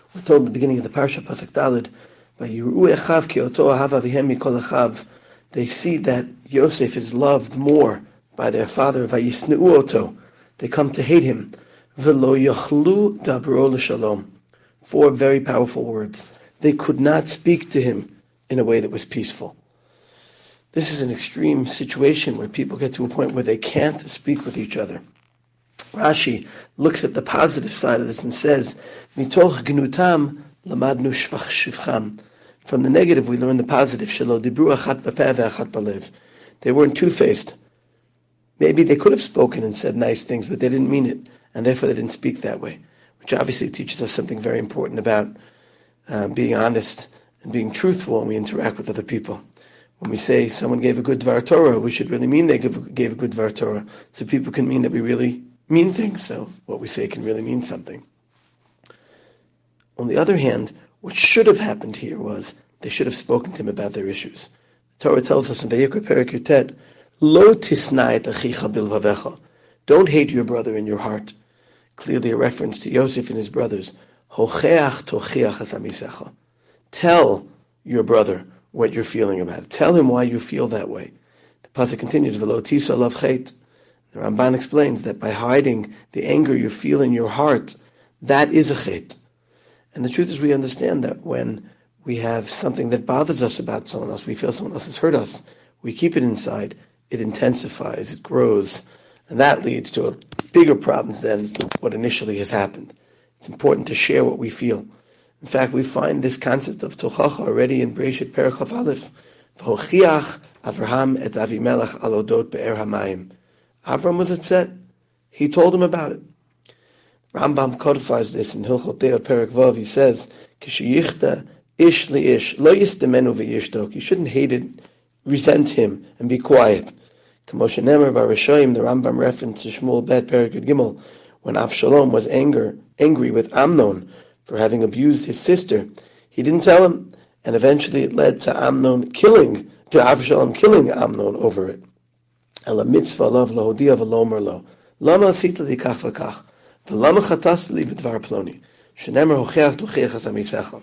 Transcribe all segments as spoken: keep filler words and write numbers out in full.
We're told in the beginning of the parsha, Pasuk Daled, by Yiru Echav ki oto ahav avihem mikol achav. They see that Yosef is loved more by their father, Vayisneu oto. They come to hate him. V'lo yachlu dabro l'shalom. Four very powerful words. They could not speak to him in a way that was peaceful. This is an extreme situation where people get to a point where they can't speak with each other. Rashi looks at the positive side of this and says, Mitoch gnutam lamadnu shvach shivcham. From the negative we learn the positive. Shelo dibru achat b'peh ve'achat b'lev. They weren't two-faced. Maybe they could have spoken and said nice things, but they didn't mean it, and therefore they didn't speak that way, which obviously teaches us something very important about uh, being honest and being truthful when we interact with other people. When we say someone gave a good Dvar Torah, we should really mean they gave, gave a good Dvar Torah, so people can mean that we really mean things, so what we say can really mean something. On the other hand, what should have happened here was they should have spoken to him about their issues. The Torah tells us in Vayikra Perek Yutet, Lo tisna et achicha bilvavecha. Don't hate your brother in your heart. Clearly a reference to Yosef and his brothers. Hocheach tochiach asamisecha. Tell your brother what you're feeling about it. Tell him why you feel that way. The pasuk continues, V'lo tisa lav chet. The Ramban explains that by hiding the anger you feel in your heart, that is a chet. And the truth is we understand that when we have something that bothers us about someone else, we feel someone else has hurt us, we keep it inside, it intensifies, it grows, and that leads to a bigger problems than what initially has happened. It's important to share what we feel. In fact, we find this concept of tochacha already in Bereshit Perek Chav Aleph. V'hochiach Avraham et Avimelech al odot be'er hamayim. Avram was upset. He told him about it. Rambam codifies this in Hilchot Deah Perek Vav. He says, "Kishiyichta ish liish lo yistemenu v'yishtok." You shouldn't hate it, resent him, and be quiet. K'moshe Nemer bar Rishoyim, the Rambam reference to Shmuel Bet Perek Yud Gimel, when Avshalom was anger, angry with Amnon for having abused his sister, he didn't tell him, and eventually it led to Amnon killing, to Avshalom killing Amnon over it. Ela mitzvah lav lahodia v'lomer lo, lama asita li kach v'kach, v'lama chatas li b'dvar ploni, shenemer hocheach tucheach asamisecha.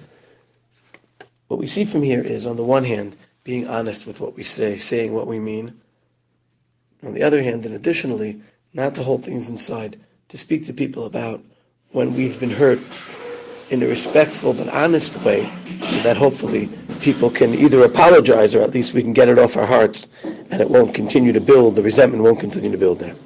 What we see from here is, on the one hand, being honest with what we say, saying what we mean. On the other hand, and additionally, not to hold things inside, to speak to people about when we've been hurt in a respectful but honest way, so that hopefully people can either apologize or at least we can get it off our hearts and it won't continue to build, the resentment won't continue to build there.